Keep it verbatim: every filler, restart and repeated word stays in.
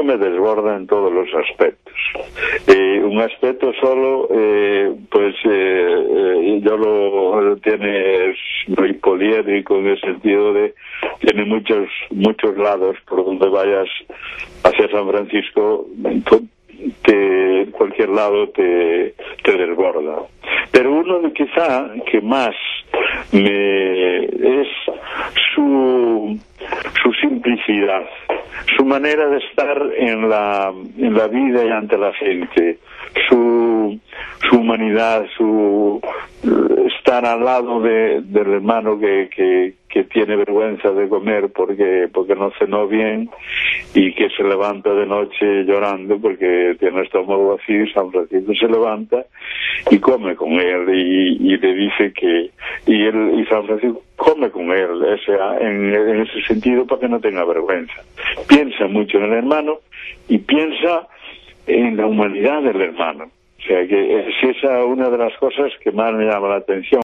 me desborda en todos los aspectos. Eh, un aspecto solo, eh, pues eh, eh, yo lo tiene, es muy poliédrico en el sentido de tiene muchos muchos lados por donde vayas hacia San Francisco, te, cualquier lado te, te desborda. Pero uno quizá que más me es su su simplicidad, su manera de estar en la en la vida y ante la gente, su su humanidad, su estar al lado de, del hermano que, que, que tiene vergüenza de comer porque porque no cenó bien y que se levanta de noche llorando porque tiene el estómago vacío, y San Francisco se levanta y come con él y, y le dice que y él y San Francisco come con él, o sea, en, en ese sentido, para que no tenga vergüenza. Piensa mucho en el hermano y piensa en la humanidad del hermano. O sea, que es esa una de las cosas que más me llama la atención.